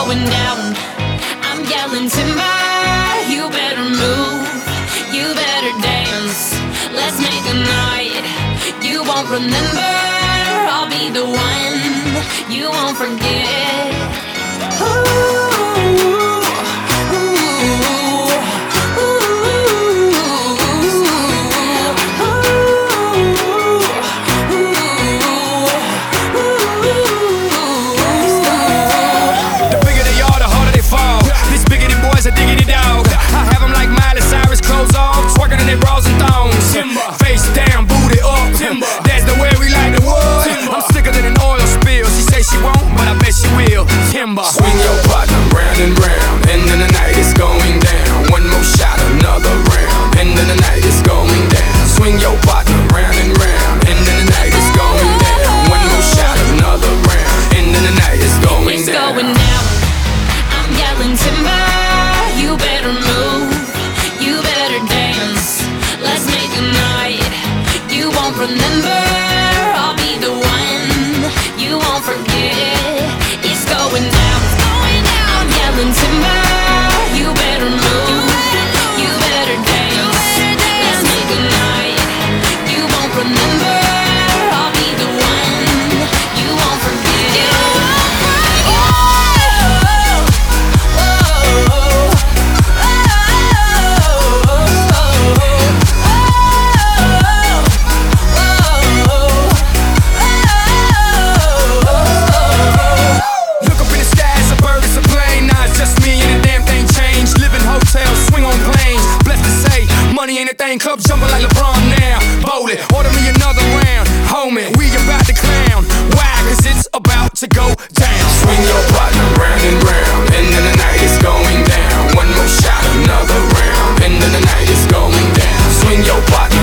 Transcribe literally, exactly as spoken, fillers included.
going down. I'm yelling timber, you better move, you better dance. Let's make a night you won't remember. I'll be the one you won't forget. Ooh. Bras and thongs, timber. Face down, booty up, timber. That's the way we like the wood. Timber. I'm sicker than an oil spill. She say she won't, but I bet she will. Timber. Swing your partner round and round, and then the night is going down. One more shot, another round, and then the night is going down. Swing your partner round and round, and then the night is going down. One more shot, another round, and then the night is going it's down. Going down. I'm yelling timber, you better move, you better dance. Let's make a night you won't remember. I'll be the one you won't forget. It's going down, it's going down. I'm yelling timber, you better move, you better dance. Let's make a night you won't remember. I'll be the one you won't forget. You won't forget. Oh, oh, oh, money ain't a thing, club jumping like LeBron now. Bowl it, order me another round. Homie, we about to clown. Why? Cause it's about to go down. Swing your partner round and round, and then the night is going down. One more shot, another round, and then the night is going down. Swing your partner